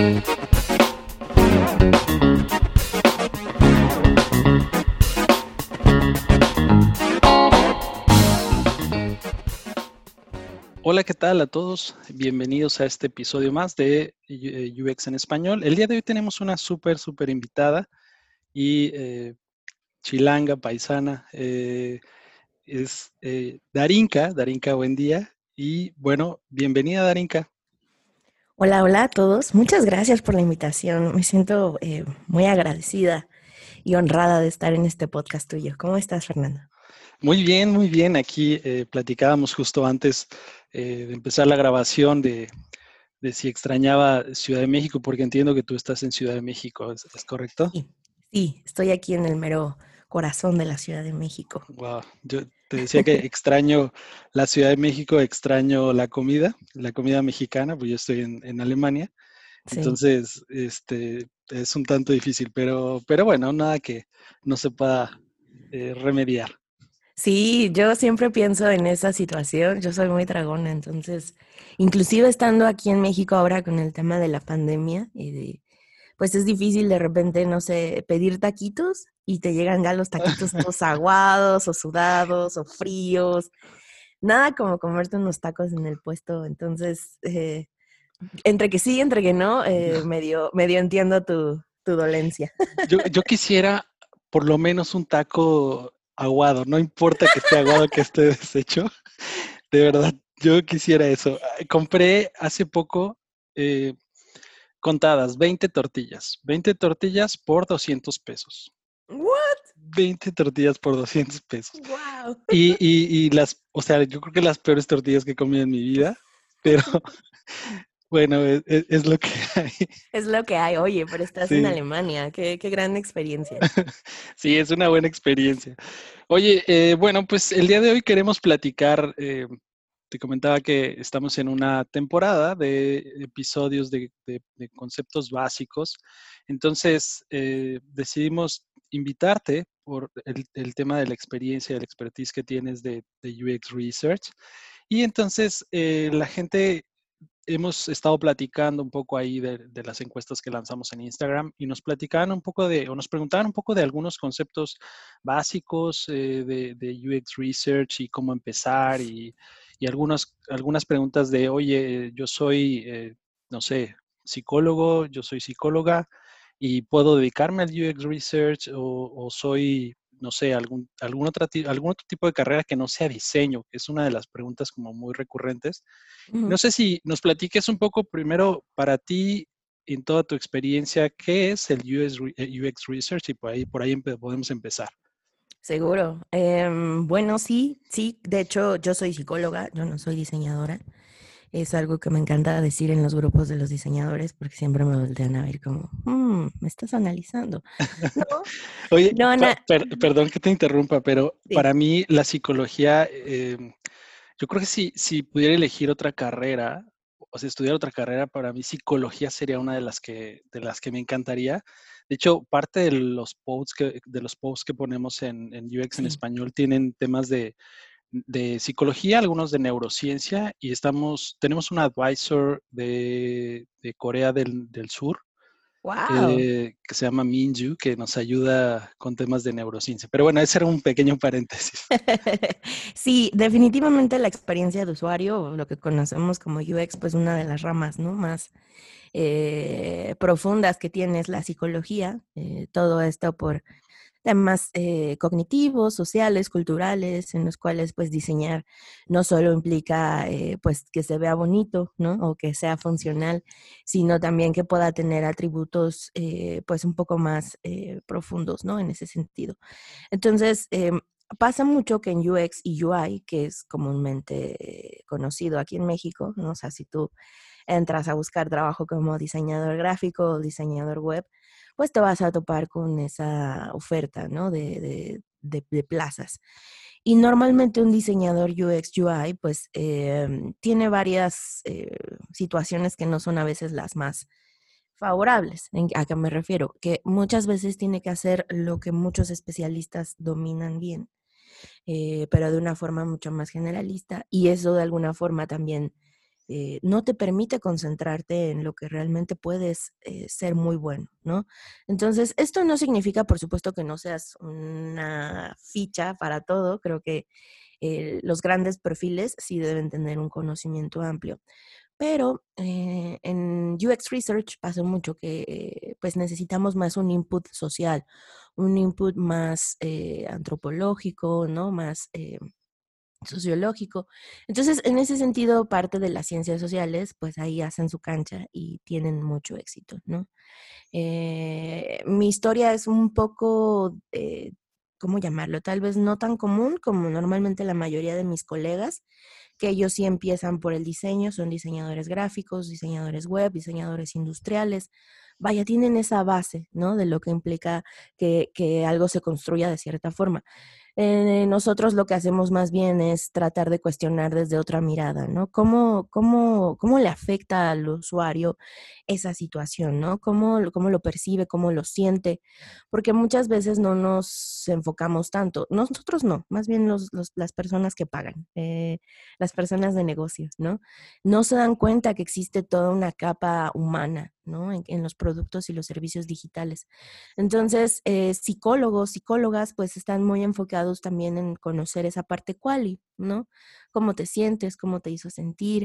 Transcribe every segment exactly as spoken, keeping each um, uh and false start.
Hola, ¿qué tal a todos? Bienvenidos a este episodio más de U X en español. El día de hoy tenemos una súper, súper invitada y eh, chilanga, paisana. Eh, es eh, Darinka. Darinka, buen día. Y bueno, bienvenida, Darinka. Hola, hola a todos. Muchas gracias por la invitación. Me siento eh, muy agradecida y honrada de estar en este podcast tuyo. ¿Cómo estás, Fernando? Muy bien, muy bien. Aquí eh, platicábamos justo antes eh, de empezar la grabación de, de si extrañaba Ciudad de México, porque entiendo que tú estás en Ciudad de México, ¿es, es correcto? Sí, sí, estoy aquí en el mero corazón de la Ciudad de México. Wow, yo te decía que extraño la Ciudad de México, extraño la comida, la comida mexicana, pues yo estoy en, en Alemania, Sí. entonces este, es un tanto difícil, pero, pero bueno, nada que no se pueda eh, remediar. Sí, yo siempre pienso en esa situación. Yo soy muy dragona, entonces, inclusive estando aquí en México ahora con el tema de la pandemia, y de, pues es difícil de repente, no sé, pedir taquitos y te llegan ya los taquitos todos aguados o sudados o fríos. Nada como comerte unos tacos en el puesto, entonces, eh, entre que sí, entre que no, eh, medio, medio entiendo tu, tu dolencia. Yo, yo quisiera por lo menos un taco aguado, no importa que esté aguado, que esté deshecho, de verdad, yo quisiera eso. Ah, compré hace poco eh, contadas veinte tortillas, veinte tortillas por doscientos pesos. ¿What? veinte tortillas por doscientos pesos. Wow. Y, y, y las, o sea, yo creo que las peores tortillas que he comido en mi vida, pero bueno, es, es, es lo que hay. Es lo que hay. Oye, pero estás en Sí, Alemania. Qué, qué gran experiencia. sí, es una buena experiencia. Oye, eh, bueno, pues el día de hoy queremos platicar, eh, te comentaba que estamos en una temporada de episodios de, de- de conceptos básicos, entonces eh, decidimos invitarte por el, el tema de la experiencia, del expertise que tienes de, de U X Research. Y entonces eh, la gente hemos estado platicando un poco ahí de, de, las encuestas que lanzamos en Instagram y nos platicaban un poco de, o nos preguntaban un poco de algunos conceptos básicos eh, de, de U X Research y cómo empezar y, y algunas, algunas preguntas de, oye, yo soy, eh, no sé, psicólogo, yo soy psicóloga y puedo dedicarme al U X Research o, o soy, no sé, algún, algún, otro, algún otro tipo de carrera que no sea diseño, que es una de las preguntas como muy recurrentes. Ujú. No sé si nos platiques un poco primero para ti, en toda tu experiencia, ¿qué es el U S, U X Research? Y por ahí, por ahí empe- podemos empezar. Seguro. Em, bueno, sí, sí. De hecho, yo soy psicóloga, yo no soy diseñadora. Es algo que me encanta decir en los grupos de los diseñadores porque siempre me voltean a ver como, "Mm, me estás analizando". No, Oye, no, pa- na- per- perdón que te interrumpa, pero sí. para mí la psicología, eh, yo creo que si, si pudiera elegir otra carrera, o si estudiar otra carrera, para mí psicología sería una de las que, de las que me encantaría. De hecho, parte de los posts que, de los posts que ponemos en, en U X en Sí. español tienen temas de de psicología, algunos de neurociencia, y estamos, tenemos un advisor de, de Corea del, del Sur Wow. eh, que se llama Minju, que nos ayuda con temas de neurociencia. Pero bueno, ese era un pequeño paréntesis. Sí, definitivamente la experiencia de usuario, o lo que conocemos como U X, pues una de las ramas, ¿no? Más eh, profundas que tiene es la psicología, eh, todo esto por temas eh, cognitivos, sociales, culturales, en los cuales pues diseñar no solo implica eh, pues que se vea bonito, ¿no? O que sea funcional, sino también que pueda tener atributos eh, pues un poco más eh, profundos, ¿no? En ese sentido. Entonces, eh, pasa mucho que en U X y U I, que es comúnmente eh, conocido aquí en México, ¿no? O sea, si tú entras a buscar trabajo como diseñador gráfico o diseñador web, pues te vas a topar con esa oferta, ¿no? De, de, de, de plazas. Y normalmente un diseñador U X U I, pues eh, tiene varias eh, situaciones que no son a veces las más favorables. ¿En- ¿A qué me refiero? Que muchas veces tiene que hacer lo que muchos especialistas dominan bien, eh, pero de una forma mucho más generalista. Y eso de alguna forma también eh, no te permite concentrarte en lo que realmente puedes eh, ser muy bueno, ¿no? Entonces, esto no significa, por supuesto, que no seas una ficha para todo. Creo que eh, los grandes perfiles sí deben tener un conocimiento amplio. Pero eh, en U X Research pasa mucho que eh, pues necesitamos más un input social, un input más eh, antropológico, ¿no? Más eh, sociológico. Entonces, en ese sentido, parte de las ciencias sociales, pues ahí hacen su cancha y tienen mucho éxito, ¿no? Eh, mi historia es un poco, eh, ¿cómo llamarlo? Tal vez no tan común como normalmente la mayoría de mis colegas, que ellos sí empiezan por el diseño, son diseñadores gráficos, diseñadores web, diseñadores industriales. Vaya, tienen esa base, ¿no? De lo que implica que, que algo se construya de cierta forma. Eh, nosotros lo que hacemos más bien es tratar de cuestionar desde otra mirada, ¿no? ¿Cómo, cómo, cómo le afecta al usuario esa situación, ¿no? ¿Cómo, lo- cómo lo percibe, cómo lo siente? Porque muchas veces no nos enfocamos tanto. Nosotros no, más bien los, los- las personas que pagan, eh, las personas de negocios, ¿no? No se dan cuenta que existe toda una capa humana, ¿no? En, en los productos y los servicios digitales. Entonces, eh, psicólogos, psicólogas, pues están muy enfocados también en conocer esa parte quali, ¿no? Cómo te sientes, cómo te hizo sentir,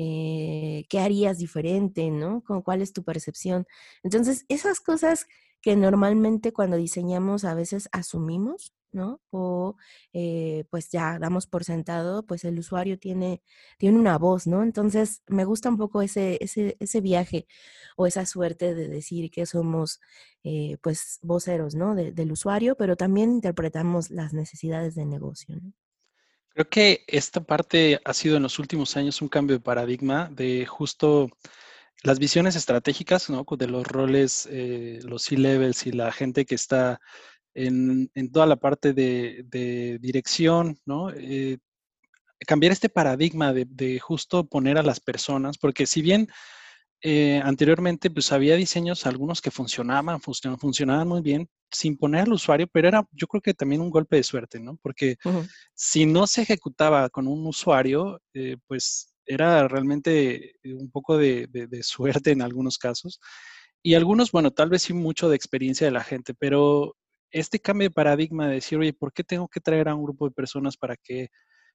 eh, qué harías diferente, ¿no? Con cuál es tu percepción. Entonces, esas cosas que normalmente cuando diseñamos a veces asumimos, ¿no? O eh, pues ya damos por sentado, pues el usuario tiene, tiene una voz, ¿no? Entonces, me gusta un poco ese, ese, ese viaje o esa suerte de decir que somos eh, pues voceros, ¿no? De- del usuario, pero también interpretamos las necesidades de negocio, ¿no? Creo que esta parte ha sido en los últimos años un cambio de paradigma de justo las visiones estratégicas, ¿no? De los roles, eh, los C-levels y la gente que está en, en toda la parte de, de dirección, ¿no? Eh, cambiar este paradigma de, de justo poner a las personas, porque si bien eh, anteriormente, pues había diseños, algunos que funcionaban, funcionaban, funcionaban muy bien, sin poner al usuario, pero era, yo creo que también un golpe de suerte, ¿no? Porque Ujú. si no se ejecutaba con un usuario, eh, pues era realmente eh, un poco de, de, de suerte en algunos casos. Y algunos, bueno, tal vez sí mucho de experiencia de la gente, pero este cambio de paradigma de decir, oye, ¿por qué tengo que traer a un grupo de personas para que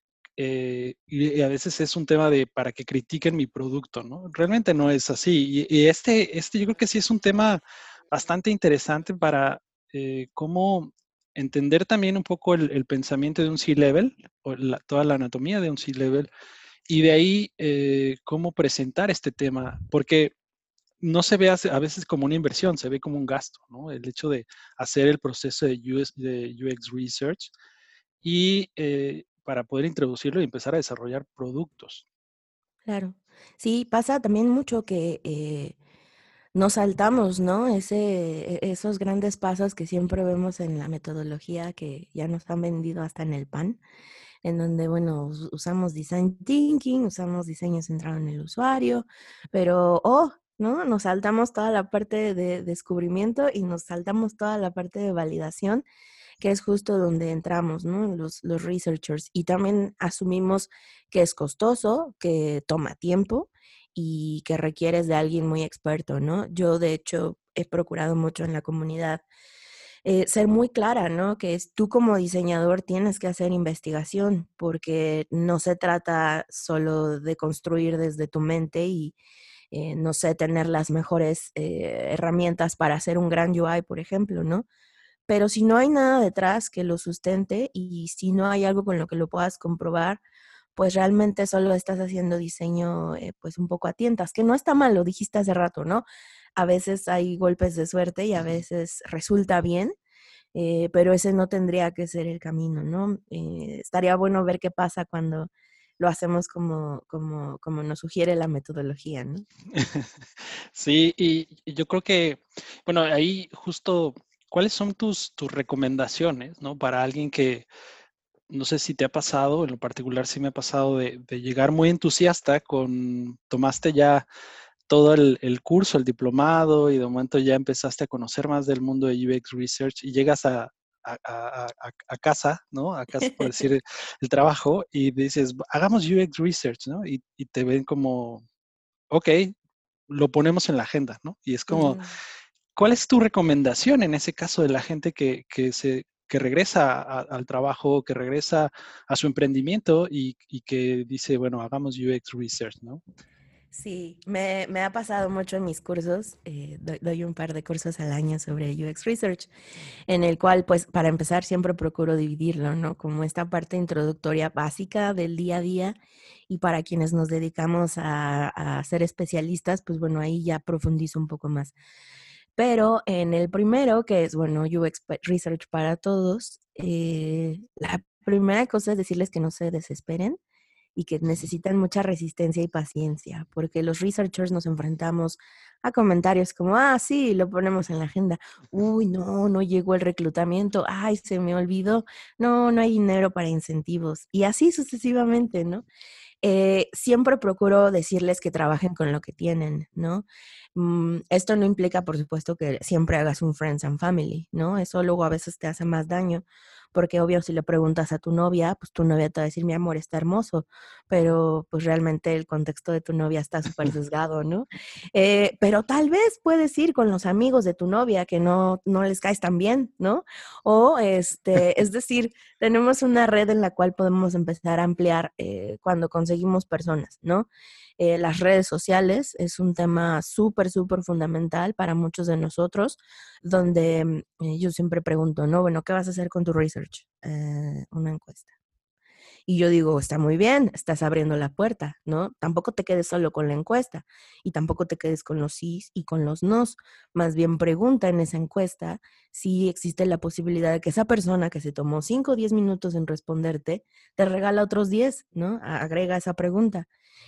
eh, y, y a veces es un tema de para que critiquen mi producto, ¿no? Realmente no es así. Y, y este, este yo creo que sí es un tema bastante interesante para eh, cómo entender también un poco el, el pensamiento de un C-level, o la- toda la anatomía de un C-level, y de ahí eh, cómo presentar este tema, porque no se ve a a veces como una inversión, se ve como un gasto, ¿no? El hecho de hacer el proceso de, U S de U X Research y eh, para poder introducirlo y empezar a desarrollar productos. Claro. Sí, pasa también mucho que eh, nos saltamos, ¿no? Ese, e- esos grandes pasos que siempre vemos en la metodología que ya nos han vendido hasta en el pan, en donde, bueno, us- usamos design thinking, usamos diseño centrado en el usuario, pero, oh, ¿no? Nos saltamos toda la parte de descubrimiento y nos saltamos toda la parte de validación, que es justo donde entramos, ¿no? Los, los researchers. Y también asumimos que es costoso, que toma tiempo y que requieres de alguien muy experto, ¿no? Yo, de hecho, he procurado mucho en la comunidad eh, ser muy clara, ¿no? Que es, tú como diseñador tienes que hacer investigación porque no se trata solo de construir desde tu mente y, eh, no sé, tener las mejores eh, herramientas para hacer un gran U I, por ejemplo, ¿no? Pero si no hay nada detrás que lo sustente y si no hay algo con lo que lo puedas comprobar, pues realmente solo estás haciendo diseño eh, pues un poco a tientas, que no está mal, lo dijiste hace rato, ¿no? A veces hay golpes de suerte y a veces resulta bien, eh, pero ese no tendría que ser el camino, ¿no? Eh, estaría bueno ver qué pasa cuando lo hacemos como, como, como nos sugiere la metodología, ¿no? Sí, y, y yo creo que, bueno, ahí justo, ¿cuáles son tus, tus recomendaciones, ¿no? Para alguien que, no sé si te ha pasado, en lo particular sí me ha pasado de, de llegar muy entusiasta con, tomaste ya todo el, el curso, el diplomado, y de momento ya empezaste a conocer más del mundo de U X Research y llegas a, a, a- a- a casa, ¿no? A casa, por decir, el, el trabajo, y dices, hagamos U X Research, ¿no? Y, y te ven como, ok, lo ponemos en la agenda, ¿no? Y es como, Ujú. ¿cuál es tu recomendación en ese caso de la gente que, que se, que regresa a- al trabajo, que regresa a su emprendimiento y, y que dice, bueno, hagamos U X Research, ¿no? Sí, me, me ha pasado mucho en mis cursos. Eh, doy, doy un par de cursos al año sobre U X Research, en el cual, pues, para empezar, siempre procuro dividirlo, ¿no? Como esta parte introductoria básica del día a día, y para quienes nos dedicamos a, a ser especialistas, pues bueno, ahí ya profundizo un poco más. Pero en el primero, que es, bueno, U X pa- Research para todos, eh, la primera cosa es decirles que no se desesperen y que necesitan mucha resistencia y paciencia, porque los researchers nos enfrentamos a comentarios como, ah, sí, lo ponemos en la agenda, uy, no, no llegó el reclutamiento, ay, se me olvidó, no, no hay dinero para incentivos, y así sucesivamente, ¿no? Eh, siempre procuro decirles que trabajen con lo que tienen, ¿no? Mm, esto no implica, por supuesto, que siempre hagas un friends and family, ¿no? Eso luego a veces te hace más daño, porque obvio si le preguntas a tu novia, pues tu novia te va a decir, mi amor, está hermoso, pero pues realmente el contexto de tu novia está súper sesgado, ¿no? Eh, pero tal vez puedes ir con los amigos de tu novia que no, no les caes tan bien, ¿no? O este, es decir, tenemos una red en la cual podemos empezar a ampliar eh, cuando conseguimos personas, ¿no? Eh, las redes sociales es un tema súper, súper fundamental para muchos de nosotros, donde mm, eh, yo siempre pregunto, ¿no? Bueno, ¿qué vas a hacer con tu research? Eh, una encuesta. Y yo digo, está muy bien, estás abriendo la puerta, ¿no? Tampoco te quedes solo con la encuesta y tampoco te quedes con los sís y con los nos. Más bien pregunta en esa encuesta si existe la posibilidad de que esa persona que se tomó cinco o diez minutos en responderte te regala otros diez, ¿no? Agrega esa pregunta.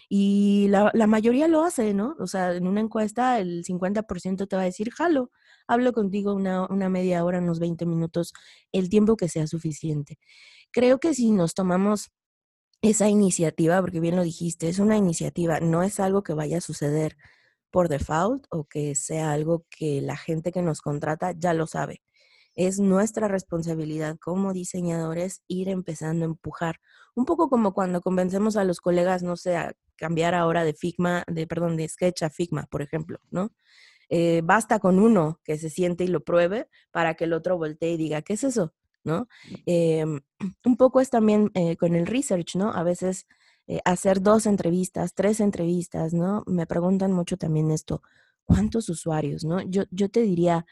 Y la, la mayoría lo hace, ¿no? O sea, en una encuesta el cincuenta por ciento te va a decir, jalo, hablo contigo una, una media hora, unos veinte minutos, el tiempo que sea suficiente. Creo que si nos tomamos esa iniciativa, porque bien lo dijiste, es una iniciativa, no es algo que vaya a suceder por default o que sea algo que la gente que nos contrata ya lo sabe. Es nuestra responsabilidad como diseñadores ir empezando a empujar. Un poco como cuando convencemos a los colegas, no sé, a cambiar ahora de Figma, de, perdón, de Sketch a Figma, por ejemplo, ¿no? Eh, basta con uno que se siente y lo pruebe para que el otro voltee y diga, ¿qué es eso? ¿No? Eh, un poco es también eh, con el research, ¿no? A veces eh, hacer dos entrevistas, tres entrevistas, ¿no? Me preguntan mucho también esto, ¿cuántos usuarios, no? Yo, yo te diría,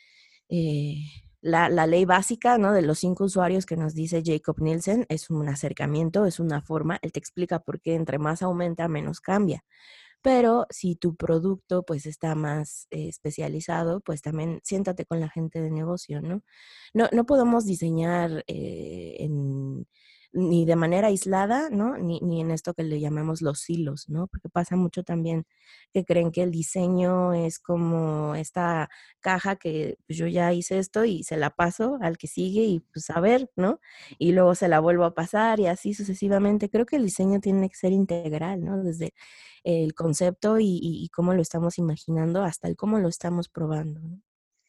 eh, la, la ley básica, ¿no? De los cinco usuarios que nos dice Jacob Nielsen es un acercamiento, es una forma, él te explica por qué entre más aumenta, menos cambia. Pero si tu producto pues está más eh, especializado, pues también siéntate con la gente de negocio, ¿no? No, no podemos diseñar eh, en, ni de manera aislada, ¿no? Ni, ni en esto que le llamamos los silos, ¿no? Porque pasa mucho también que creen que el diseño es como esta caja que pues, yo ya hice esto y se la paso al que sigue y pues a ver, ¿no? Y luego se la vuelvo a pasar y así sucesivamente. Creo que el diseño tiene que ser integral, ¿no? Desde el concepto y, y- y cómo lo estamos imaginando hasta el cómo lo estamos probando, ¿no?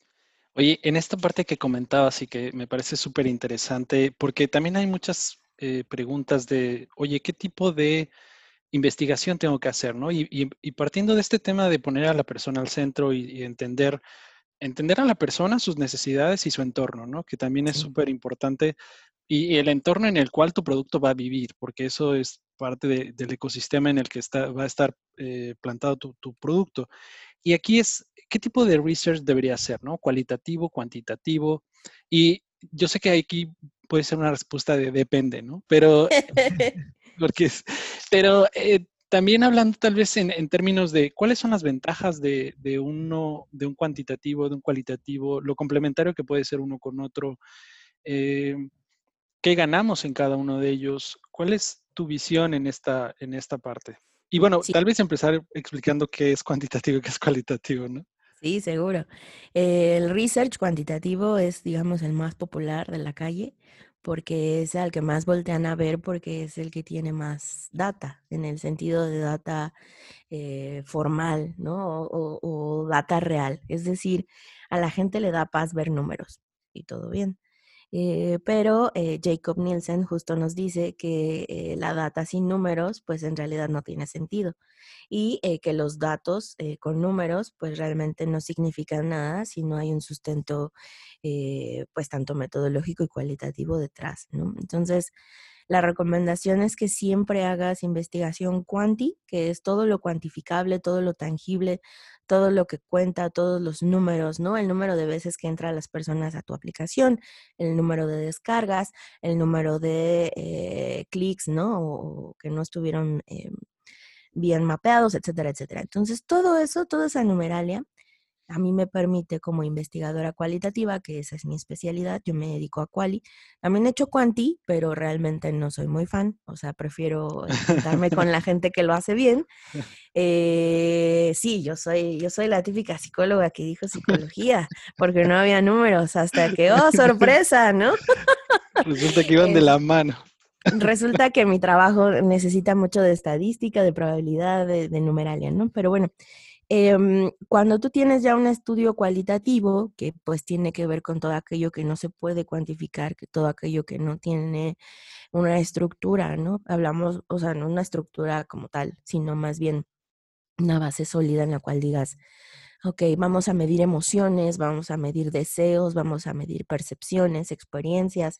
Oye, en esta parte que comentabas y que me parece súper interesante, porque también hay muchas eh, preguntas de, oye, ¿qué tipo de investigación tengo que hacer, ¿no? Y, y- y partiendo de este tema de poner a la persona al centro y, y entender, entender a la persona, sus necesidades y su entorno, ¿no? Que también es Sí. súper importante y, y el entorno en el cual tu producto va a vivir, porque eso es parte de- del ecosistema en el que está, va a estar eh, plantado tu, tu producto. Y aquí es, ¿qué tipo de research debería ser, ¿no? Cualitativo, cuantitativo. Y yo sé que aquí puede ser una respuesta de depende, ¿no? Pero porque es, pero eh, también hablando tal vez en, en términos de cuáles son las ventajas de, de uno, de un cuantitativo, de un cualitativo, lo complementario que puede ser uno con otro, eh, qué ganamos en cada uno de ellos, cuál es tu visión en esta, en esta parte. Y bueno, Sí, tal vez empezar explicando qué es cuantitativo y qué es cualitativo, ¿no? sí, seguro. El research cuantitativo es, digamos, el más popular de la calle porque es al que más voltean a ver porque es el que tiene más data, en el sentido de data eh, formal, ¿no? O, o- o data real. Es decir, a la gente le da paz ver números y todo bien. Eh, pero eh, Jacob Nielsen justo nos dice que eh, la data sin números, pues en realidad no tiene sentido y eh, que los datos eh, con números, pues realmente no significan nada si no hay un sustento, eh, pues tanto metodológico y cualitativo detrás, ¿no? Entonces, la recomendación es que siempre hagas investigación cuanti, que es todo lo cuantificable, todo lo tangible, todo lo que cuenta, todos los números, ¿no? El número de veces que entran las personas a tu aplicación, el número de descargas, el número de eh, clics, ¿no? O, o que no estuvieron eh, bien mapeados, etcétera, etcétera. Entonces, todo eso, toda esa numeralia, a mí me permite como investigadora cualitativa, que esa es mi especialidad, yo me dedico a quali. También he hecho quanti, pero realmente no soy muy fan, o sea, prefiero eh, juntarme con la gente que lo hace bien. Eh, sí, yo soy, yo soy la típica psicóloga que dijo psicología, porque no había números, hasta que, oh, sorpresa, ¿no? Resulta que iban de Es, la mano. resulta que mi trabajo necesita mucho de estadística, de probabilidad, de, de numeralia, ¿no? Pero bueno, eh, cuando tú tienes ya un estudio cualitativo, que pues tiene que ver con todo aquello que no se puede cuantificar, que todo aquello que no tiene una estructura, ¿no? Hablamos, o sea, no una estructura como tal, sino más bien una base sólida en la cual digas, ok, vamos a medir emociones, vamos a medir deseos, vamos a medir percepciones, experiencias.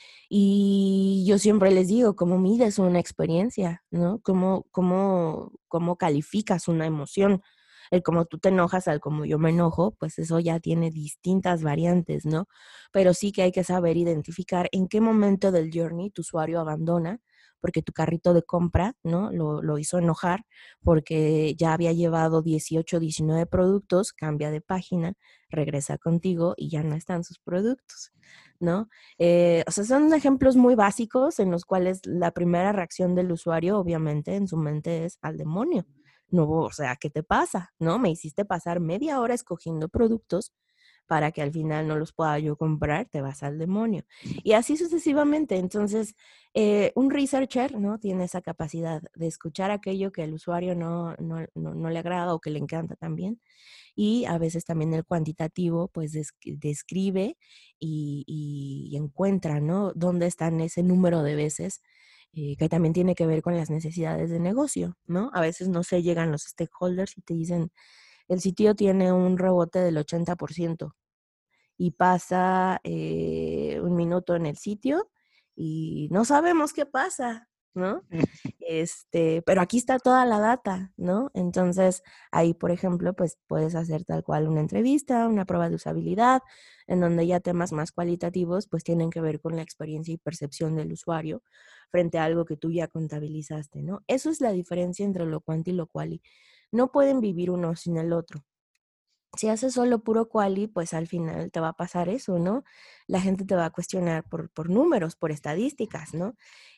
Y yo siempre les digo, ¿cómo mides una experiencia? ¿No? ¿Cómo, cómo, cómo calificas una emoción? El cómo tú te enojas al cómo yo me enojo, pues eso ya tiene distintas variantes, ¿no? Pero sí que hay que saber identificar en qué momento del journey tu usuario abandona, porque tu carrito de compra, ¿no? Lo, lo hizo enojar porque ya había llevado dieciocho, diecinueve productos, cambia de página, regresa contigo y ya no están sus productos, ¿no? Eh, o sea, son ejemplos muy básicos en los cuales la primera reacción del usuario, obviamente, en su mente es al demonio. No, o sea, ¿qué te pasa? ¿No? Me hiciste pasar media hora escogiendo productos para que al final no los pueda yo comprar, te vas al demonio. Y así sucesivamente. Entonces, eh, un researcher, ¿no? Tiene esa capacidad de escuchar aquello que al usuario no, no, no, no le agrada o que le encanta también. Y a veces también el cuantitativo, pues, des describe y, y, y encuentra, ¿no? Dónde están ese número de veces, eh, que también tiene que ver con las necesidades de negocio, ¿no? A veces no se llegan los stakeholders y te dicen, el sitio tiene un rebote del ochenta por ciento y pasa eh, un minuto en el sitio y no sabemos qué pasa, ¿no? Este, pero aquí está toda la data, ¿no? Entonces, ahí, por ejemplo, pues puedes hacer tal cual una entrevista, una prueba de usabilidad, en donde ya temas más cualitativos, pues tienen que ver con la experiencia y percepción del usuario frente a algo que tú ya contabilizaste, ¿no? Eso es la diferencia entre lo cuanti y lo quali. No pueden vivir uno sin el otro. Si haces solo puro quali, pues al final te va a pasar eso, ¿no? La gente te va a cuestionar por, por números, por estadísticas, ¿no?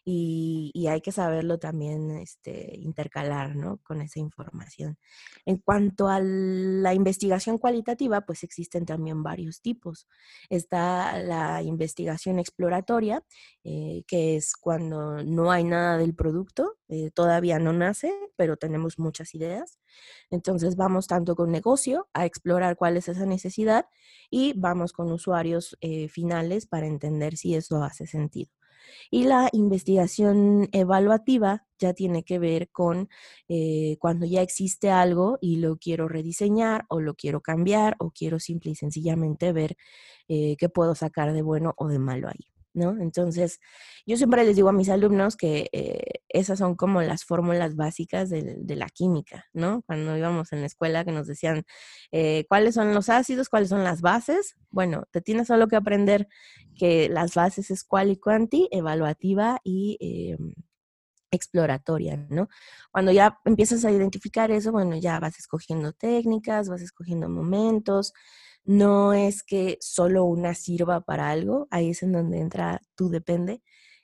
Y, y hay que saberlo también este, intercalar, ¿no? Con esa información. En cuanto a la investigación cualitativa, pues existen también varios tipos. Está la investigación exploratoria, eh, que es cuando no hay nada del producto, eh, todavía no nace, pero tenemos muchas ideas. Entonces vamos tanto con negocio a explorar cuál es esa necesidad y vamos con usuarios eh, finales para entender si eso hace sentido. Y la investigación evaluativa ya tiene que ver con eh, cuando ya existe algo y lo quiero rediseñar o lo quiero cambiar o quiero simple y sencillamente ver eh, qué puedo sacar de bueno o de malo ahí, ¿no? Entonces, yo siempre les digo a mis alumnos que eh, esas son como las fórmulas básicas de, de, la química, ¿no? Cuando íbamos en la escuela que nos decían eh, cuáles son los ácidos, cuáles son las bases. Bueno, te tienes solo que aprender que las bases es quali quanti, evaluativa y eh, exploratoria, ¿no? Cuando ya empiezas a identificar eso, bueno, ya vas escogiendo técnicas, vas escogiendo momentos. No es que solo una sirva para algo, ahí es en donde entra tú depende,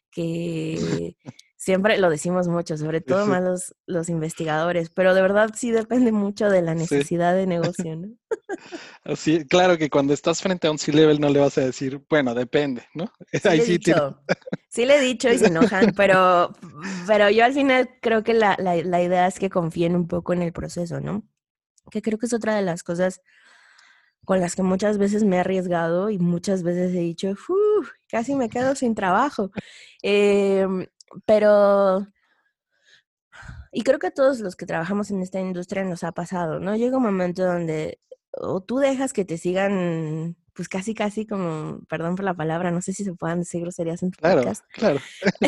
que siempre lo decimos mucho, sobre Sí, todo sí, más los, los investigadores, pero de verdad sí depende mucho de la sí. necesidad de negocio, ¿no? Así, claro que cuando estás frente a un C-level no le vas a decir, bueno, depende, ¿no? Sí Ahí le he sí tiene. dicho, sí le he dicho y se enojan, pero, pero yo al final creo que la, la, la idea es que confíen un poco en el proceso, ¿no? Que creo que es otra de las cosas con las que muchas veces me he arriesgado y muchas veces he dicho, "Uf, casi me quedo sin trabajo". Em, pero, y creo que a todos los que trabajamos en esta industria nos ha pasado, ¿no? Llega un momento donde o tú dejas que te sigan, pues casi, casi como, perdón por la palabra, no sé si se puedan decir groserías en tu Claro, podcast, claro.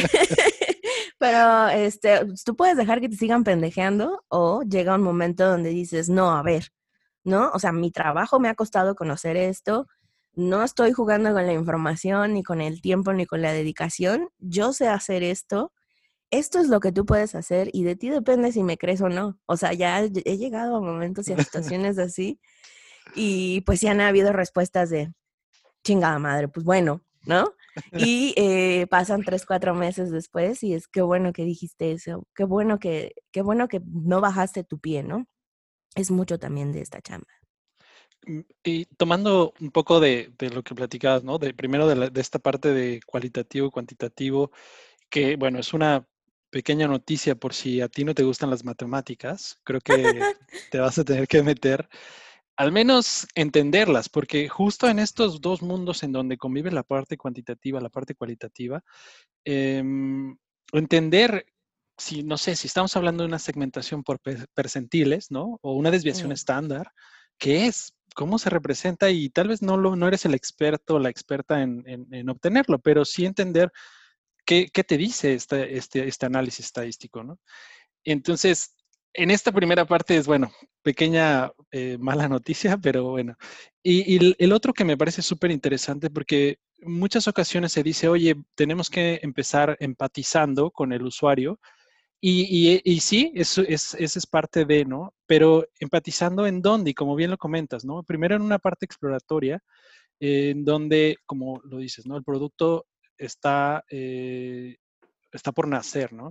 pero este, pues, tú puedes dejar que te sigan pendejeando o llega un momento donde dices, no, a ver, ¿no? O sea, mi trabajo me ha costado conocer esto, no estoy jugando con la información, ni con el tiempo, ni con la dedicación, yo sé hacer esto, esto es lo que tú puedes hacer y de ti depende si me crees o no. O sea, ya he he llegado a momentos y a situaciones así y pues sí han habido respuestas de chingada madre, pues bueno, ¿no? Y eh, pasan tres, cuatro meses después y es qué bueno que dijiste eso, qué bueno que, qué bueno que no bajaste tu pie, ¿no? Es mucho también de esta chamba. Mm, Y tomando un poco de, de lo que platicabas, ¿no? De primero de, la- de esta parte de cualitativo, cuantitativo, que bueno, es una pequeña noticia por si a ti no te gustan las matemáticas, creo que te vas a tener que meter, al menos entenderlas, porque justo en estos dos mundos en donde convive la parte cuantitativa, la parte cualitativa, em, entender si, no sé, si estamos hablando de una segmentación por per- percentiles, ¿no? O una desviación Mm, estándar, ¿qué es? ¿Cómo se representa? Y tal vez no, lo, no eres el experto o la experta en, en- en obtenerlo, pero sí entender qué, qué te dice este, este, este análisis estadístico, ¿no? Entonces, en esta primera parte es, bueno, pequeña eh, mala noticia, pero bueno. Y, y el, el otro que me parece súper interesante, porque muchas ocasiones se dice, oye, tenemos que empezar empatizando con el usuario. Y, y, y sí, eso es, esa es parte de, ¿no? Pero empatizando en dónde, y como bien lo comentas, ¿no? Primero en una parte exploratoria, eh, en donde, como lo dices, ¿no? El producto está, eh, está por nacer, ¿no?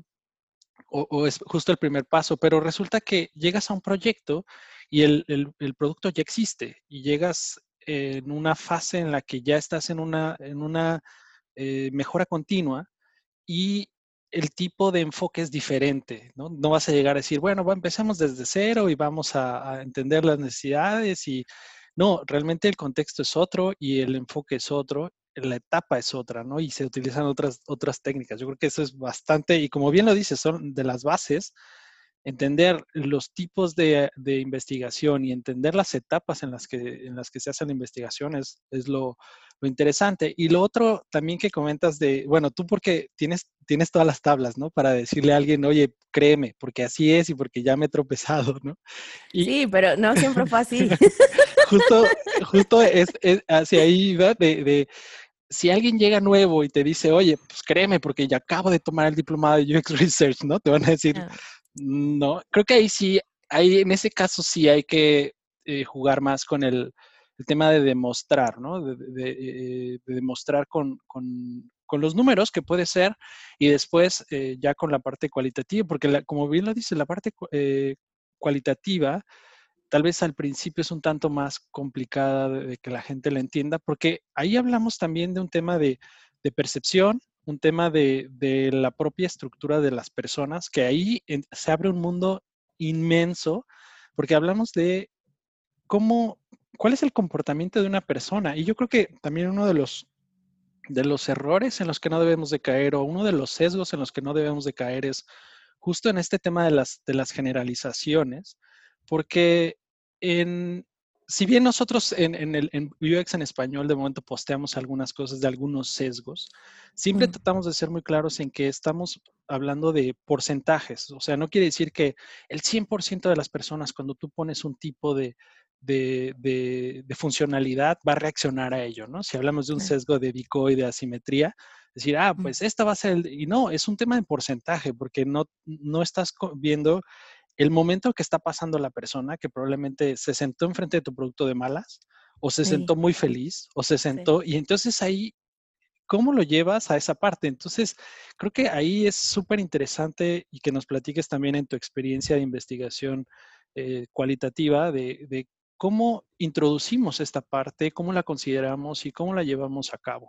O, o, es justo el primer paso, pero resulta que llegas a un proyecto y el, el, el producto ya existe y llegas en una fase en la que ya estás en una, en una eh, mejora continua y el tipo de enfoque es diferente, ¿no? No vas a llegar a decir, bueno, va, empecemos desde cero y vamos a, a entender las necesidades y no, realmente el contexto es otro y el enfoque es otro, la etapa es otra, ¿no? Y se utilizan otras, otras técnicas. Yo creo que eso es bastante, y como bien lo dices, son de las bases, entender los tipos de, de investigación y entender las etapas en las que, en las que se hace la investigación es, es lo, lo interesante. Y lo otro también que comentas de, bueno, tú porque tienes, tienes todas las tablas, ¿no? Para decirle a alguien, oye, créeme, porque así es y porque ya me he tropezado, ¿no? Y sí, pero no siempre fue así. justo, justo es, es hacia ahí, ¿verdad? De, de, si alguien llega nuevo y te dice, oye, pues créeme, porque ya acabo de tomar el diplomado de U X Research, ¿no? Te van a decir, Ah, no. Creo que ahí sí, ahí en ese caso sí hay que eh, jugar más con el, el, tema de demostrar, ¿no? De, de, de, eh, de demostrar con, con, con, los números que puede ser y después eh, ya con la parte cualitativa, porque la, como bien lo dice, la parte eh, cualitativa tal vez al principio es un tanto más complicada de, de que la gente la entienda, porque ahí hablamos también de un tema de, de percepción, un tema de, de, la propia estructura de las personas, que ahí en, se abre un mundo inmenso, porque hablamos de cómo, cuál es el comportamiento de una persona. Y yo creo que también uno de los, de los errores en los que no debemos de caer o uno de los sesgos en los que no debemos de caer es justo en este tema de las, de las generalizaciones, porque en, si bien nosotros en, en, el, en U X en español de momento posteamos algunas cosas de algunos sesgos, siempre mm, tratamos de ser muy claros en que estamos hablando de porcentajes, o sea, no quiere decir que el cien por ciento de las personas cuando tú pones un tipo de, de, de, de, funcionalidad va a reaccionar a ello, ¿no? Si hablamos de un claro. sesgo de decoy, de asimetría, decir, ah, Mm, pues esta va a ser el, y no, es un tema de porcentaje, porque no, no estás viendo el momento que está pasando la persona, que probablemente se sentó enfrente de tu producto de malas, o se sí, sentó muy feliz, o se sí. sentó, y entonces ahí, ¿cómo lo llevas a esa parte? Entonces, creo que ahí es súper interesante y que nos platiques también en tu experiencia de investigación eh, cualitativa de, de cómo introducimos esta parte, cómo la consideramos y cómo la llevamos a cabo.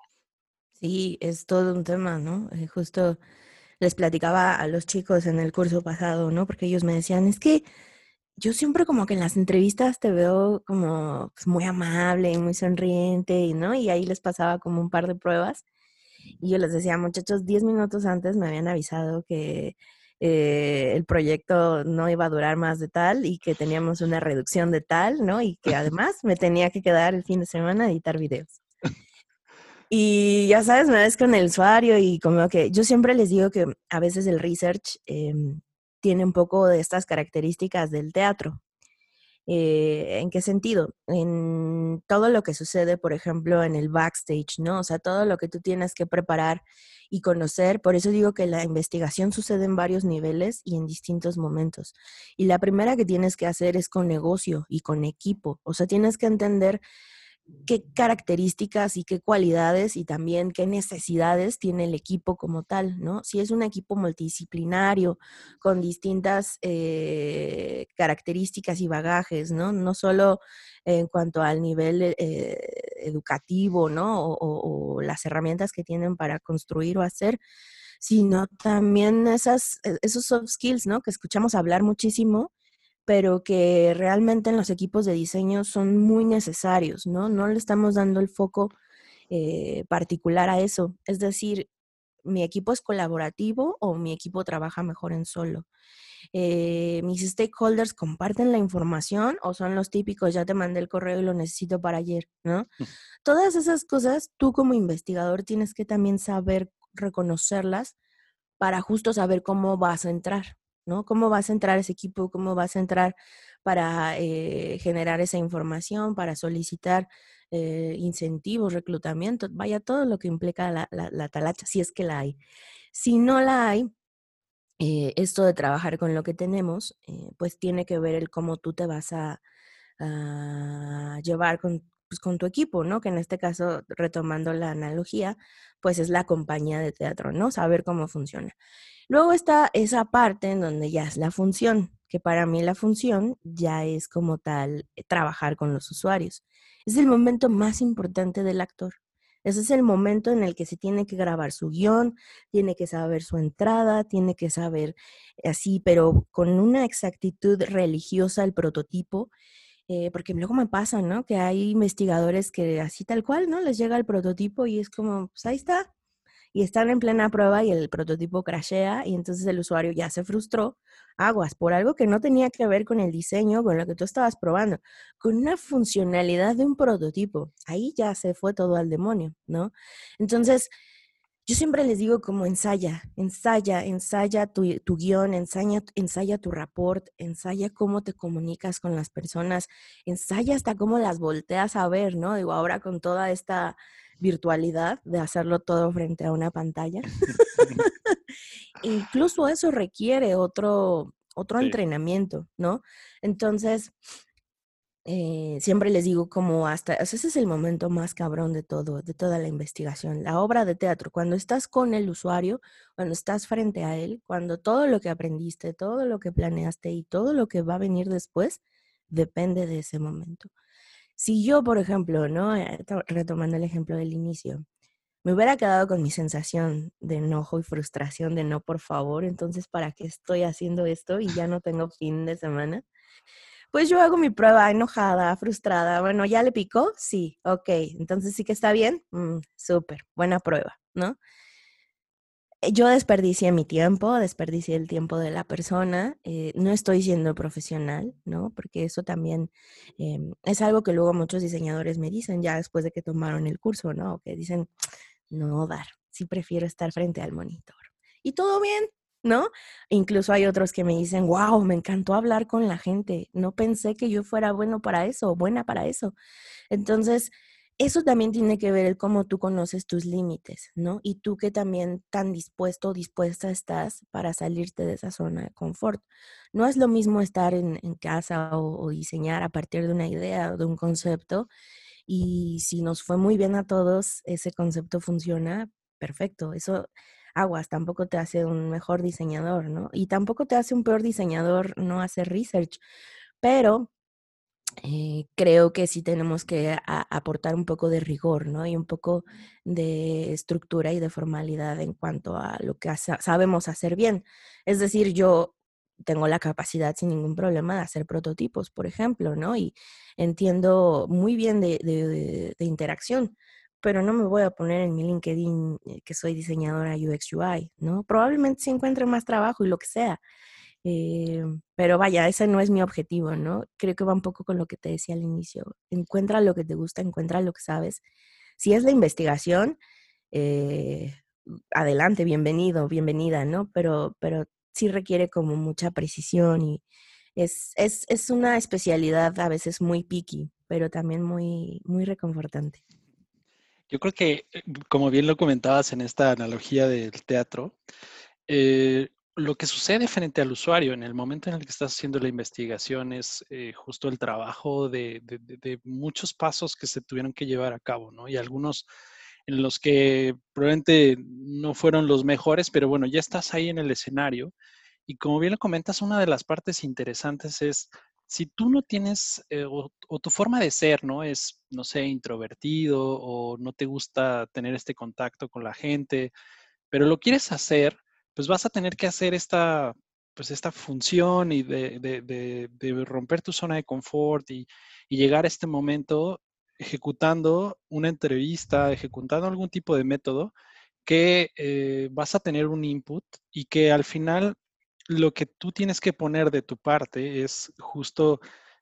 Sí, es todo un tema, ¿no? Eh, justo les platicaba a los chicos en el curso pasado, ¿no? Porque ellos me decían, es que yo siempre como que en las entrevistas te veo como pues, muy amable y muy sonriente, ¿no? Y ahí les pasaba como un par de pruebas y yo les decía, muchachos, diez minutos antes me habían avisado que eh, el proyecto no iba a durar más de tal y que teníamos una reducción de tal, ¿no? Y que además me tenía que quedar el fin de semana a editar videos. Y ya sabes, me ves con el usuario y como que yo siempre les digo que a veces el research eh, tiene un poco de estas características del teatro. Eh, ¿En qué sentido? En todo lo que sucede, por ejemplo, en el backstage, ¿no? O sea, todo lo que tú tienes que preparar y conocer. Por eso digo que la investigación sucede en varios niveles y en distintos momentos. Y la primera que tienes que hacer es con negocio y con equipo. O sea, tienes que entender qué características y qué cualidades y también qué necesidades tiene el equipo como tal, ¿no? Si es un equipo multidisciplinario con distintas eh, características y bagajes, ¿no? No solo en cuanto al nivel eh, educativo, ¿no? O, o, o las herramientas que tienen para construir o hacer, sino también esas, esos soft skills, ¿no? Que escuchamos hablar muchísimo, pero que realmente en los equipos de diseño son muy necesarios, ¿no? No le estamos dando el foco eh, particular a eso. Es decir, mi equipo es colaborativo o mi equipo trabaja mejor en solo. Eh, mis stakeholders comparten la información o son los típicos, ya te mandé el correo y lo necesito para ayer, ¿no? Todas esas cosas, tú como investigador tienes que también saber reconocerlas para justo saber cómo vas a entrar, ¿no? Cómo vas a entrar ese equipo, cómo vas a entrar para eh, generar esa información, para solicitar eh, incentivos, reclutamiento, vaya, todo lo que implica la, la, la talacha, si es que la hay. Si no la hay, eh, esto de trabajar con lo que tenemos, eh, pues tiene que ver el cómo tú te vas a, a llevar con, pues, con tu equipo, ¿no? Que en este caso, retomando la analogía, pues es la compañía de teatro, ¿no? Saber cómo funciona. Luego está esa parte en donde ya es la función, que para mí la función ya es como tal eh, trabajar con los usuarios. Es el momento más importante del actor. Ese es el momento en el que se tiene que grabar su guión, tiene que saber su entrada, tiene que saber así, pero con una exactitud religiosa el prototipo, eh, porque luego me pasa, ¿no? Que hay investigadores que así tal cual, ¿no? Les llega el prototipo y es como, pues ahí está, y están en plena prueba y el prototipo crashea y entonces el usuario ya se frustró, aguas, por algo que no tenía que ver con el diseño, con lo que tú estabas probando, con una funcionalidad de un prototipo. Ahí ya se fue todo al demonio, ¿no? Entonces, yo siempre les digo como ensaya, ensaya, ensaya tu, tu guión, ensaya, ensaya tu rapport, ensaya cómo te comunicas con las personas, ensaya hasta cómo las volteas a ver, ¿no? Digo, ahora con toda esta virtualidad de hacerlo todo frente a una pantalla. Incluso eso requiere otro, otro Sí. entrenamiento, ¿no? Entonces, eh, siempre les digo como hasta, o sea, ese es el momento más cabrón de todo, de toda la investigación, la obra de teatro, cuando estás con el usuario, cuando estás frente a él, cuando todo lo que aprendiste, todo lo que planeaste y todo lo que va a venir después, depende de ese momento. Si yo, por ejemplo, ¿no? Eh, to- retomando el ejemplo del inicio, me hubiera quedado con mi sensación de enojo y frustración de no, por favor, entonces, ¿para qué estoy haciendo esto? Y ya no tengo fin de semana. Pues yo hago mi prueba enojada, frustrada. Bueno, ¿ya le picó? Sí, ok. Entonces sí que está bien. Mm, súper, buena prueba, ¿no? Eh, Yo desperdicié mi tiempo, desperdicié el tiempo de la persona, eh, no estoy siendo profesional, ¿no? Porque eso también em, es algo que luego muchos diseñadores me dicen ya después de que tomaron el curso, ¿no? Que dicen, no, Dar, sí prefiero estar frente al monitor. Y todo bien, ¿no? Incluso hay otros que me dicen, wow, me encantó hablar con la gente, no pensé que yo fuera bueno para eso, buena para eso. Entonces, eso también tiene que ver el cómo tú conoces tus límites, ¿no? Y tú que también tan dispuesto o dispuesta estás para salirte de esa zona de confort. No es lo mismo estar en, en casa o, o diseñar a partir de una idea o de un concepto y si nos fue muy bien a todos, ese concepto funciona, perfecto. Eso, aguas, tampoco te hace un mejor diseñador, ¿no? Y tampoco te hace un peor diseñador no hacer research, pero eh, creo que sí tenemos que a- aportar un poco de rigor, ¿no? Y un poco de estructura y de formalidad en cuanto a lo que hace- sabemos hacer bien. Es decir, yo tengo la capacidad sin ningún problema de hacer prototipos, por ejemplo, ¿no? Y entiendo muy bien de, de, de, de interacción, pero no me voy a poner en mi LinkedIn eh, que soy diseñadora U X U I, ¿no? Probablemente sí encuentre más trabajo y lo que sea, eh, pero vaya, ese no es mi objetivo, ¿no? Creo que va un poco con lo que te decía al inicio. Encuentra lo que te gusta, encuentra lo que sabes. Si es la investigación, eh, adelante, bienvenido, bienvenida, ¿no? Pero, pero sí requiere como mucha precisión y es, es, es una especialidad a veces muy picky, pero también muy, muy reconfortante. Yo creo que, eh, como bien lo comentabas en esta analogía del teatro, eh, lo que sucede frente al usuario en el momento en el que estás haciendo la investigación es eh, justo el trabajo de, de- de- de muchos pasos que se tuvieron que llevar a cabo, ¿no? Y algunos en los que probablemente no fueron los mejores, pero bueno, ya estás ahí en el escenario. Y como bien lo comentas, una de las partes interesantes es, si tú no tienes, eh, o, o tu forma de ser, ¿no? Es, no sé, introvertido o no te gusta tener este contacto con la gente, pero lo quieres hacer, pues vas a tener que hacer esta, pues esta función y de, de- de- de romper tu zona de confort y, y llegar a este momento ejecutando una entrevista, ejecutando algún tipo de método que eh, vas a tener un input y que al final lo que tú tienes que poner de tu parte es justo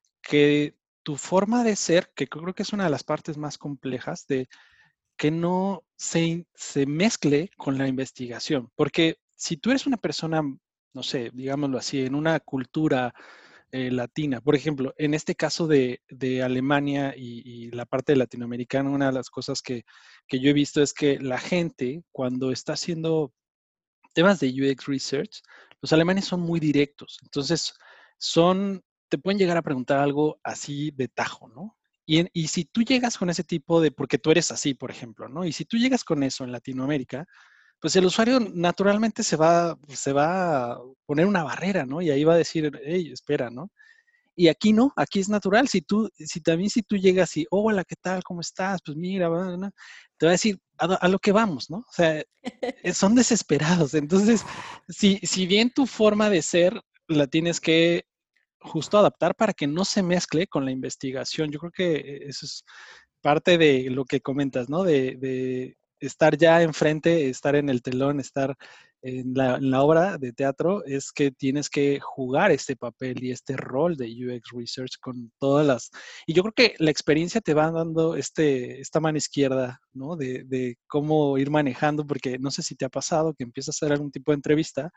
que tu forma de ser, que creo que es una de las partes más complejas de que no se, se mezcle con la investigación. Porque si tú eres una persona, no sé, digámoslo así, en una cultura eh, latina, por ejemplo, en este caso de, de Alemania y, y, la parte latinoamericana, una de las cosas que, que yo he visto es que la gente, cuando está haciendo temas de U X Research, los alemanes son muy directos. Entonces, son, te pueden llegar a preguntar algo así de tajo, ¿no? Y, en, y si tú llegas con ese tipo de, porque tú eres así, por ejemplo, ¿no? Y si tú llegas con eso en Latinoamérica, pues el usuario naturalmente se va, se va a poner una barrera, ¿no? Y ahí va a decir, hey, espera, ¿no? Y aquí no, aquí es natural. Si tú, si también si tú llegas y, hola, ¿qué tal? ¿Cómo estás? Pues mira, bla, bla, te va a decir a, a, lo que vamos, ¿no? O sea, son desesperados. Entonces, si, si bien tu forma de ser la tienes que justo adaptar para que no se mezcle con la investigación, yo creo que eso es parte de lo que comentas, ¿no? De, de estar ya enfrente, estar en el telón, estar en la, en la, obra de teatro, es que tienes que jugar este papel y este rol de U X Research con todas las... Y yo creo que la experiencia te va dando este, esta mano izquierda, ¿no? De, de cómo ir manejando, porque no sé si te ha pasado que empiezas a hacer algún tipo de entrevista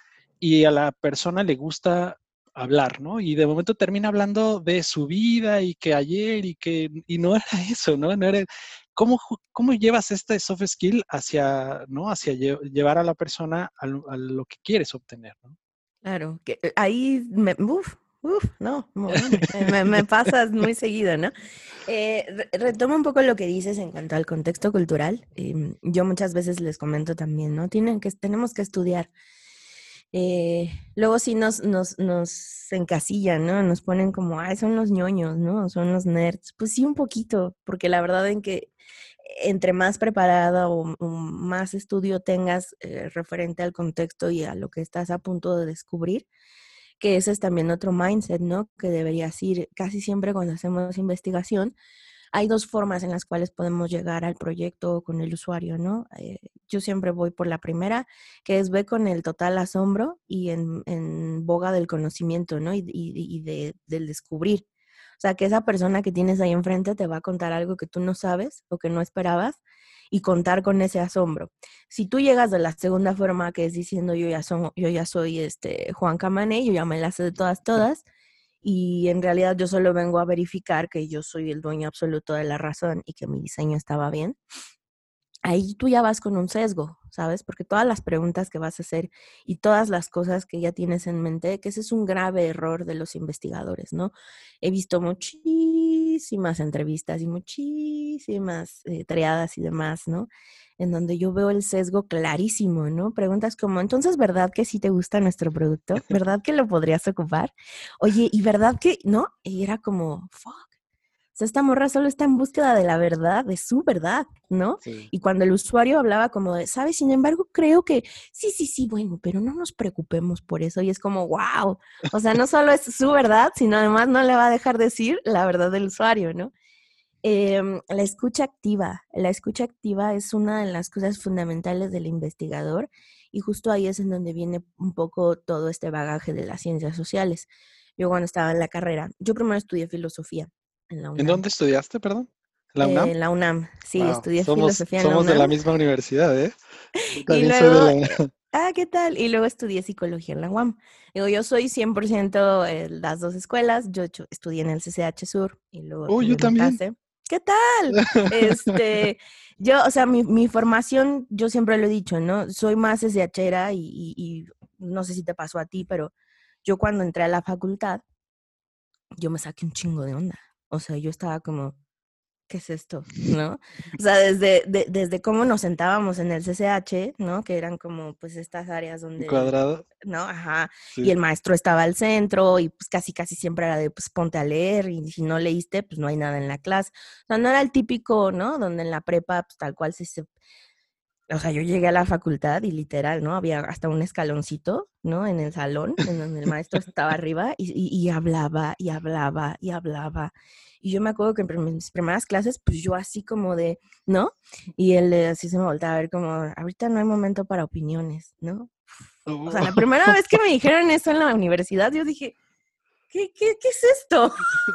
y a la persona le gusta hablar, ¿no? Y de momento termina hablando de su vida y que ayer y que, y no era eso, ¿no? No era, ¿cómo, cómo llevas este soft skill hacia, ¿no? Hacia lle llevar a la persona a lo, a lo que quieres obtener, ¿no? Claro, que eh, ahí me, uf, uf, no, no, no, me, me, me pasas muy seguido, ¿no? Eh, re- retomo un poco lo que dices en cuanto al contexto cultural. Em, yo muchas veces les comento también, ¿no? Tienen que, tenemos que estudiar. Eh, luego sí nos, nos, nos encasillan, ¿no? Nos ponen como, ay, son los ñoños, ¿no? Son los nerds. Pues sí, un poquito, porque la verdad en que entre más preparada o, o más estudio tengas eh, referente al contexto y a lo que estás a punto de descubrir, que ese es también otro mindset, ¿no? Que deberías ir casi siempre cuando hacemos investigación. Hay dos formas en las cuales podemos llegar al proyecto con el usuario, ¿no? Eh, yo siempre voy por la primera, que es ve con el total asombro y en, en boga del conocimiento, ¿no? Y, y, y de, del descubrir. O sea, que esa persona que tienes ahí enfrente te va a contar algo que tú no sabes o que no esperabas y contar con ese asombro. Si tú llegas de la segunda forma, que es diciendo yo ya, son, yo ya soy este Juan Camané, yo ya me la sé de todas, todas, y en realidad yo solo vengo a verificar que yo soy el dueño absoluto de la razón y que mi diseño estaba bien, ahí tú ya vas con un sesgo, ¿sabes? Porque todas las preguntas que vas a hacer y todas las cosas que ya tienes en mente, que ese es un grave error de los investigadores, ¿no? He visto muchísimas entrevistas y muchísimas eh, triadas y demás, ¿no? En donde yo veo el sesgo clarísimo, ¿no? Preguntas como, entonces, ¿verdad que sí te gusta nuestro producto? ¿Verdad que lo podrías ocupar? Oye, ¿y verdad que no? Y era como, fuck. sea, esta morra solo está en búsqueda de la verdad, de su verdad, ¿no? Sí. Y cuando el usuario hablaba como de, ¿sabes? Sin embargo, creo que sí, sí, sí, bueno, pero no nos preocupemos por eso. Y es como, wow. O sea, no solo es su verdad, sino además no le va a dejar decir la verdad del usuario, ¿no? Eh, la escucha activa. La escucha activa es una de las cosas fundamentales del investigador y justo ahí es en donde viene un poco todo este bagaje de las ciencias sociales. Yo cuando estaba en la carrera, yo primero estudié filosofía en la ¿En UNAM. dónde estudiaste, perdón? ¿En la Eh, UNAM? en la UNAM, sí, Wow, estudié somos, filosofía en la somos de UNAM. la misma universidad, ¿eh? Yo Y también soy de luego, la eh, UNAM. ah, ¿qué tal? Y luego estudié psicología en la UAM. Digo, yo soy cien por ciento eh, las dos escuelas. Yo hecho- estudié en el C C H Sur y luego Oh, yo tuve mi también. pase. ¿Qué tal? Este, yo, o sea, mi, mi formación, yo siempre lo he dicho, ¿no? Soy más SHera y, y, y no sé si te pasó a ti, pero yo cuando entré a la facultad, yo me saqué un chingo de onda. O sea, yo estaba como, ¿qué es esto? ¿No? O sea, desde, de- desde cómo nos sentábamos en el C C H, ¿no? Que eran como pues estas áreas Un donde el, cuadrado. ¿no? Ajá, y Sí. el maestro estaba al centro y pues casi casi siempre era de pues ponte a leer y si no leíste pues no hay nada en la clase. O sea, no era el típico, ¿no? Donde en la prepa pues tal cual se, se o sea, yo llegué a la facultad y literal, ¿no? Había hasta un escaloncito, ¿no? En el salón, en donde el maestro estaba arriba y, y, y hablaba y hablaba y hablaba. Y yo me acuerdo que en mis primeras clases, pues yo así como de, ¿no? Y él eh, así se me voltaba a ver como, ahorita no hay momento para opiniones, ¿no? O sea, la primera vez que me dijeron eso en la universidad, yo dije, ¿qué, qué, qué es esto?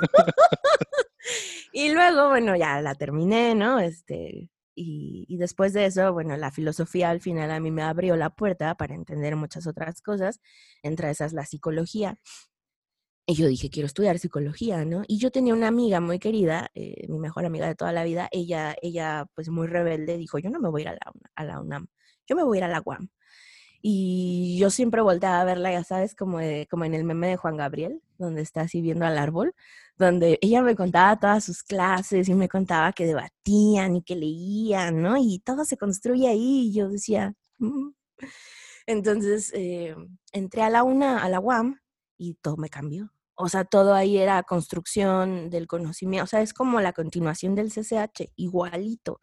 Y luego, bueno, ya la terminé, ¿no? Este, y, y después de eso, bueno, la filosofía al final a mí me abrió la puerta para entender muchas otras cosas, entre esas la psicología. Y yo dije, quiero estudiar psicología, ¿no? Y yo tenía una amiga muy querida, eh, mi mejor amiga de toda la vida, ella, ella pues muy rebelde, dijo, yo no me voy a ir a la, a la UNAM, yo me voy a ir a la UAM. Y yo siempre volteaba a verla, ya sabes, como, de, como en el meme de Juan Gabriel, donde está así viendo al árbol, donde ella me contaba todas sus clases y me contaba que debatían y que leían, ¿no? Y todo se construye ahí y yo decía, mm. Entonces eh, entré a la UNA, a la UAM y todo me cambió. O sea, todo ahí era construcción del conocimiento, o sea, es como la continuación del C C H, igualito.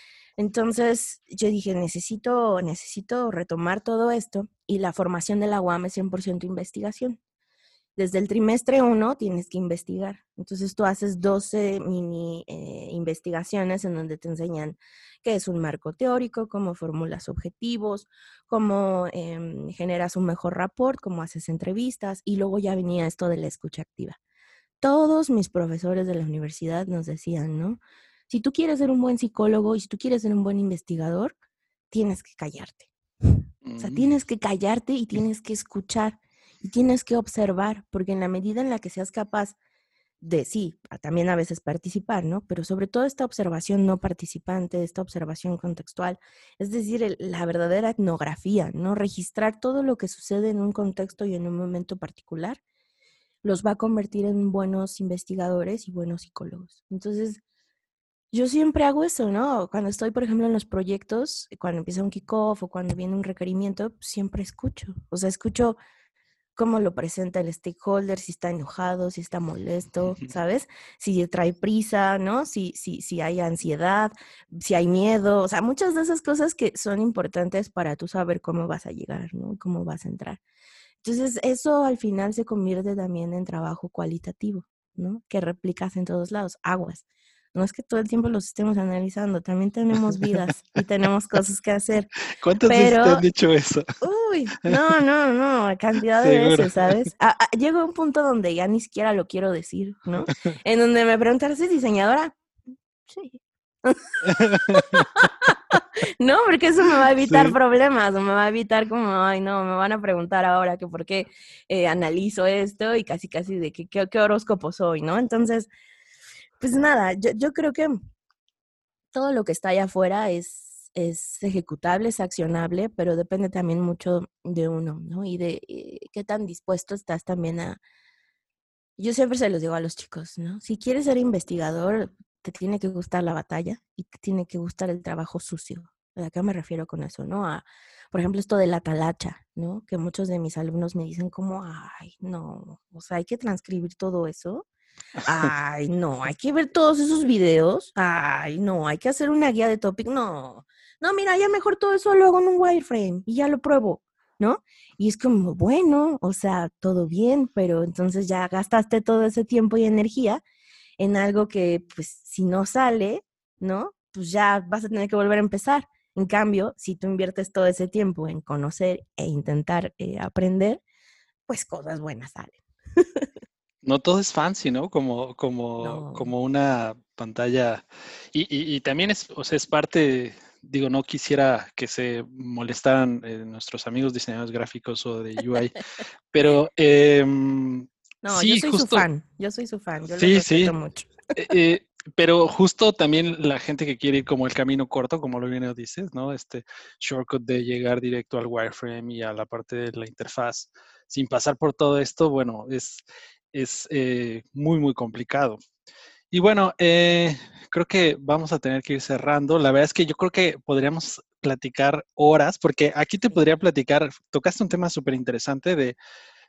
Entonces yo dije, necesito, necesito retomar todo esto y la formación de la UAM es cien por ciento investigación. Desde el trimestre uno tienes que investigar. Entonces tú haces doce mini eh, investigaciones en donde te enseñan qué es un marco teórico, cómo formulas objetivos, cómo eh, generas un mejor rapport, cómo haces entrevistas y luego ya venía esto de la escucha activa. Todos mis profesores de la universidad nos decían, ¿no? Si tú quieres ser un buen psicólogo y si tú quieres ser un buen investigador, tienes que callarte. O sea, Mm. tienes que callarte y tienes que escuchar y tienes que observar, porque en la medida en la que seas capaz de, sí, también a veces participar, ¿no? Pero sobre todo esta observación no participante, esta observación contextual, es decir, el, la verdadera etnografía, ¿no? Registrar todo lo que sucede en un contexto y en un momento particular, los va a convertir en buenos investigadores y buenos psicólogos. Entonces, yo siempre hago eso, ¿no? Cuando estoy, por ejemplo, en los proyectos, cuando empieza un kickoff o cuando viene un requerimiento, siempre escucho. O sea, escucho cómo lo presenta el stakeholder, si está enojado, si está molesto, ¿sabes? Si trae prisa, ¿no? Si, si, si hay ansiedad, si hay miedo, o sea, muchas de esas cosas que son importantes para tú saber cómo vas a llegar, ¿no? Cómo vas a entrar. Entonces, eso al final se convierte también en trabajo cualitativo, ¿no? Que replicas en todos lados, aguas. No es que todo el tiempo los estemos analizando, también tenemos vidas y tenemos cosas que hacer, ¿Cuántas veces te han pero, dicho eso? uy, no, no, no, cantidad de Seguro. veces, ¿sabes? A, a, llego a un punto donde ya ni siquiera lo quiero decir, ¿no? En donde me preguntan, ¿eres diseñadora? Sí. No, porque eso me va a evitar Sí. problemas, o me va a evitar como, ay, no, me van a preguntar ahora que por qué eh, analizo esto y casi, casi de que, qué, qué horóscopo soy, ¿no? Entonces, pues nada, yo, yo creo que todo lo que está allá afuera es, es ejecutable, es accionable, pero depende también mucho de uno, ¿no? Y de eh, qué tan dispuesto estás también a... Yo siempre se los digo a los chicos, ¿no? Si quieres ser investigador, te tiene que gustar la batalla y te tiene que gustar el trabajo sucio. ¿A qué me refiero con eso, no? A, por ejemplo, esto de la talacha, ¿no? Que muchos de mis alumnos me dicen como, ay, no, o sea, hay que transcribir todo eso. Ay, no, hay que ver todos esos videos. Ay, no, hay que hacer una guía de topic. No, no, mira, ya mejor todo eso lo hago en un wireframe y ya lo pruebo, ¿no? Y es como, bueno, o sea, todo bien, pero entonces ya gastaste todo ese tiempo y energía en algo que, pues, si no sale, ¿no? Pues ya vas a tener que volver a empezar. En cambio, si tú inviertes todo ese tiempo en conocer e intentar eh, aprender, pues cosas buenas salen. No todo es fancy, ¿no? Como, como, No, como una pantalla. Y, y, y también es, o sea, es parte, digo, no quisiera que se molestaran eh, nuestros amigos diseñadores gráficos o de U I, pero em, no, yo sí, soy su justo, fan, yo soy su fan, yo los sí, respeto sí. mucho. eh, eh, pero justo también la gente que quiere ir como el camino corto, como lo bien dices, ¿no? Este shortcut de llegar directo al wireframe y a la parte de la interfaz sin pasar por todo esto, bueno, es, es eh, muy, muy complicado. Y bueno, eh, creo que vamos a tener que ir cerrando. La verdad es que yo creo que podríamos platicar horas, porque aquí te podría Sí. platicar, tocaste un tema súper interesante de,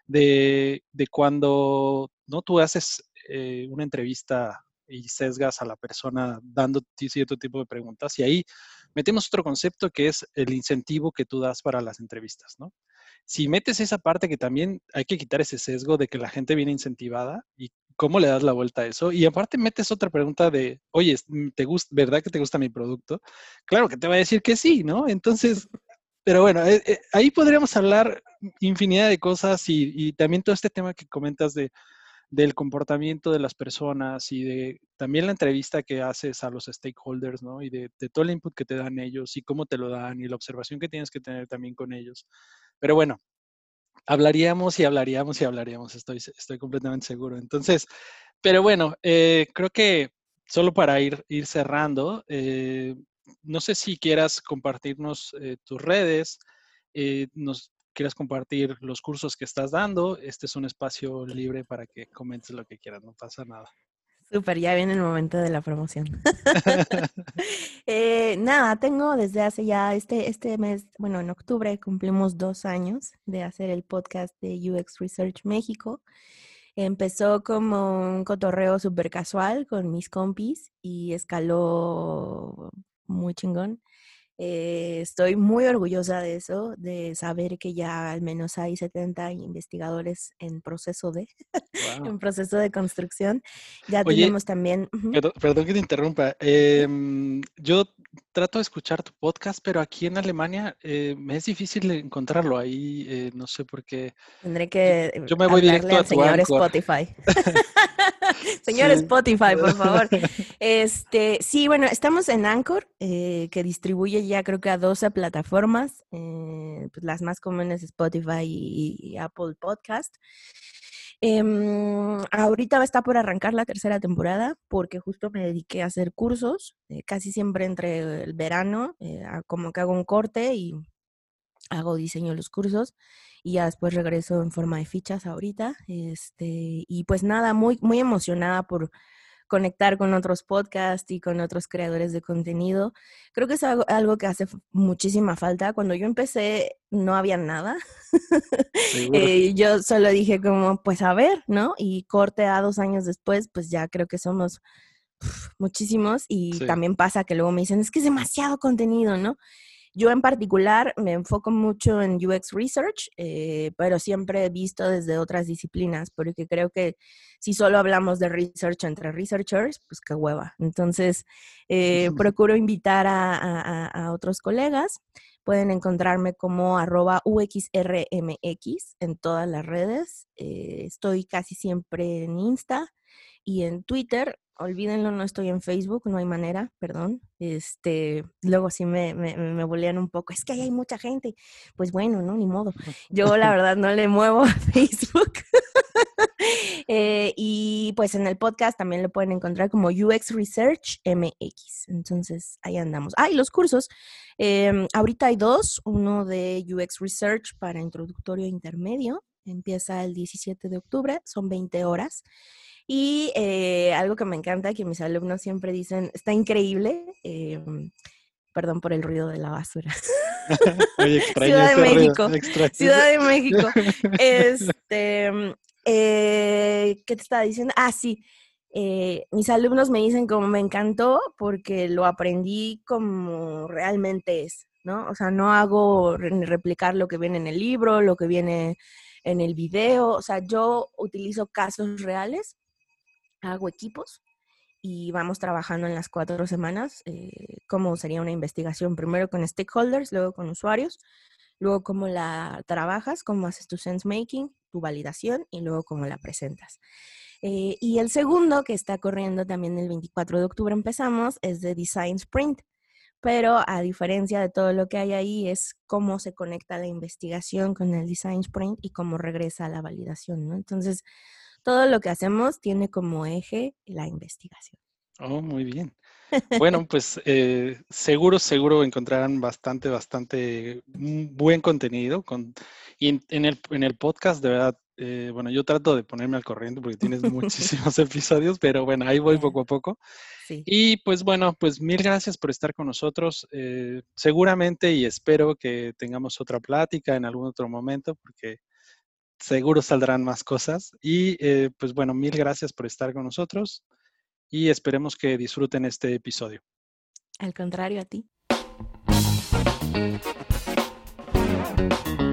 de, de cuando no tú haces eh, una entrevista y sesgas a la persona dando cierto tipo de preguntas. Y ahí metemos otro concepto que es el incentivo que tú das para las entrevistas, ¿no? Si metes esa parte que también hay que quitar ese sesgo de que la gente viene incentivada y cómo le das la vuelta a eso. Y aparte metes otra pregunta de, oye, ¿te gusta, verdad que te gusta mi producto? Claro que te va a decir que sí, ¿no? Entonces, pero bueno, eh, eh, ahí podríamos hablar infinidad de cosas y, y también todo este tema que comentas de, del comportamiento de las personas y de también la entrevista que haces a los stakeholders, ¿no? Y de, de todo el input que te dan ellos y cómo te lo dan y la observación que tienes que tener también con ellos. Pero bueno, hablaríamos y hablaríamos y hablaríamos, estoy, estoy completamente seguro. Entonces, pero bueno, eh, creo que solo para ir, ir cerrando, eh, no sé si quieras compartirnos eh, tus redes, eh, nos quieras compartir los cursos que estás dando. Este es un espacio libre para que comentes lo que quieras, no pasa nada. Súper, ya viene el momento de la promoción. Eh, nada, tengo desde hace ya este, este mes, bueno, en octubre cumplimos dos años de hacer el podcast de U X Research México. Empezó como un cotorreo súper casual con mis compis y escaló muy chingón. Eh, estoy muy orgullosa de eso, de saber que ya al menos hay setenta investigadores en proceso de, Wow. en proceso de construcción. Ya Oye, tenemos también, ujú. Perdón, perdón que te interrumpa. Em, yo trato de escuchar tu podcast, pero aquí en Alemania eh, me es difícil encontrarlo. Ahí eh, no sé por qué. Tendré Yo, que eh, yo me voy hablarle directo a al tu señor Anchor. Spotify. Señor Sí. Spotify, por favor. Este, sí, bueno, estamos en Anchor, eh, que distribuye ya creo que a doce plataformas, eh, pues las más comunes Spotify y, y Apple Podcast. Em, ahorita va a estar por arrancar la tercera temporada porque justo me dediqué a hacer cursos, eh, casi siempre entre el verano, eh, a- como que hago un corte y hago diseño de los cursos y ya después regreso en forma de fichas ahorita. Este, y pues nada, muy, muy emocionada por conectar con otros podcasts y con otros creadores de contenido. Creo que es algo, algo que hace f- muchísima falta. Cuando yo empecé no había nada. Seguro. Eh, yo solo dije como, pues a ver, ¿no? Y corte a dos años después, pues ya creo que somos muchísimos y Sí. también pasa que luego me dicen, es que es demasiado contenido, ¿no? Yo en particular me enfoco mucho en U X Research, eh, pero siempre he visto desde otras disciplinas, porque creo que si solo hablamos de research entre researchers, pues qué hueva. Entonces, eh, procuro invitar a, a, a, otros colegas. Pueden encontrarme como arroba U X R M X en todas las redes. Eh, estoy casi siempre en Insta y en Twitter. Olvídenlo, no estoy en Facebook, no hay manera, perdón. Este, luego sí me, me, me bolean un poco. Es que ahí hay mucha gente. Pues bueno, no, ni modo. Yo la verdad no le muevo a Facebook. eh, y pues en el podcast también lo pueden encontrar como U X Research M X. Entonces ahí andamos. Ah, y los cursos. Eh, ahorita hay dos. Uno de U X Research para introductorio e intermedio. Empieza el diecisiete de octubre, son veinte horas. Y eh, algo que me encanta, que mis alumnos siempre dicen, está increíble, eh, perdón por el ruido de la basura. Oye, extraño Ciudad de ese ruido, México, extraño ese. Ciudad de México. Este, Eh, ¿qué te estaba diciendo? Ah, sí. Eh, mis alumnos me dicen como me encantó porque lo aprendí como realmente es, ¿no? O sea, no hago re- replicar lo que viene en el libro, lo que viene en el video. O sea, yo utilizo casos reales, hago equipos y vamos trabajando en las cuatro semanas eh, cómo sería una investigación, primero con stakeholders, luego con usuarios, luego cómo la trabajas, cómo haces tu sense making, tu validación y luego cómo la presentas. Eh, y el segundo, que está corriendo también el veinticuatro de octubre empezamos, es de Design Sprint. Pero a diferencia de todo lo que hay ahí, es cómo se conecta la investigación con el Design Sprint y cómo regresa a la validación, ¿no? Entonces, todo lo que hacemos tiene como eje la investigación. Oh, muy bien. Bueno, pues eh, seguro, seguro encontrarán bastante, bastante mm, buen contenido. Con, y en, en el, en el podcast, de verdad, eh, bueno, yo trato de ponerme al corriente porque tienes muchísimos episodios, pero bueno, ahí voy Yeah, poco a poco. sí. Y pues bueno, pues mil gracias por estar con nosotros. Eh, seguramente y espero que tengamos otra plática en algún otro momento porque seguro saldrán más cosas. Y eh, pues bueno, mil gracias por estar con nosotros y esperemos que disfruten este episodio. Al contrario a ti.